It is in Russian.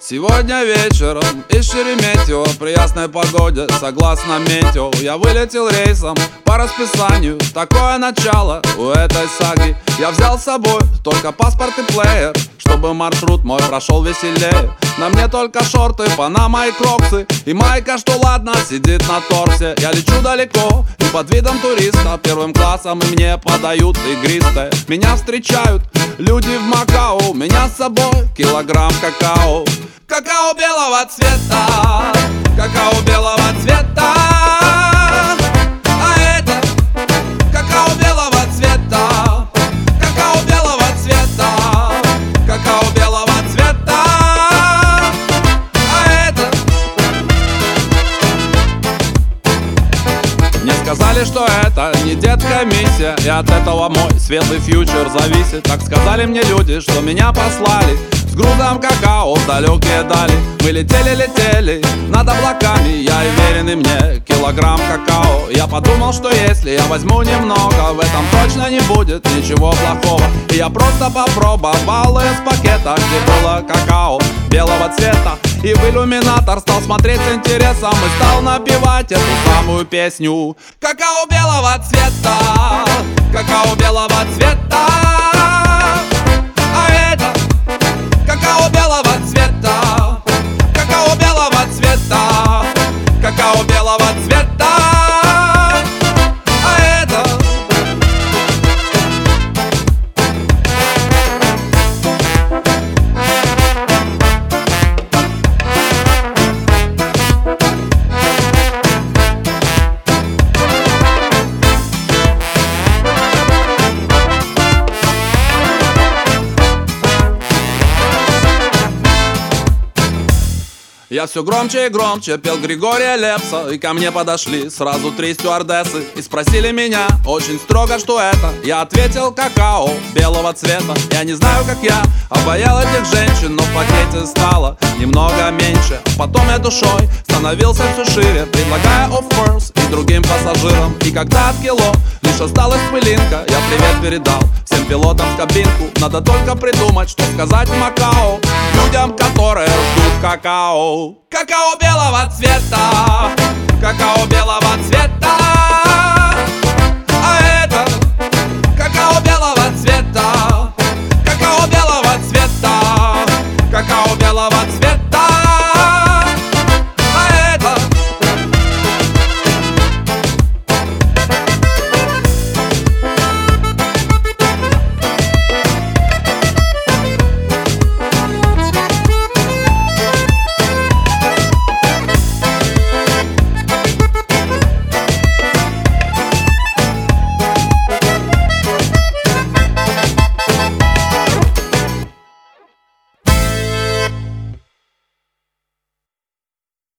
Сегодня вечером из Шереметьево при ясной погоде, согласно метео, я вылетел рейсом по расписанию. Такое начало у этой саги. Я взял с собой только паспорт и плеер, чтобы маршрут мой прошел веселее. На мне только шорты, панама и кроксы, и майка, что ладно, сидит на торсе. Я лечу далеко и под видом туриста первым классом, и мне подают игристое. Меня встречают люди в Макао, меня с собой килограмм какао. Какао белого цвета, какао белого цвета. А это какао белого цвета, какао белого цвета, какао белого цвета. А это мне сказали, что это не детская миссия, и от этого мой светлый фьючер зависит. Так сказали мне люди, что меня послали с грузом какао в далекие дали. Мы летели над облаками, я уверенный, мне килограмм какао. Я подумал, что если я возьму немного, в этом точно не будет ничего плохого. И я просто попробовал из пакета, где было какао белого цвета, и в иллюминатор стал смотреть с интересом и стал напевать эту самую песню. Какао белого цвета, какао белого цвета. А это какао белого цвета, какао белого цвета, какао белого цвета. А это я все громче и громче пел Григория Лепса, и ко мне подошли сразу 3 стюардессы и спросили меня очень строго, что это. Я ответил: какао белого цвета. Я не знаю, как я обаял этих женщин, но в пакете стало немного меньше. Потом я душой становился все шире, предлагая offers и другим пассажирам. И когда от кило лишь осталась пылинка, я привет передал всем пилотам в кабинку. Надо только придумать, что сказать в Макао людям, которые ждут какао. Какао белого цвета, какао белого цвета.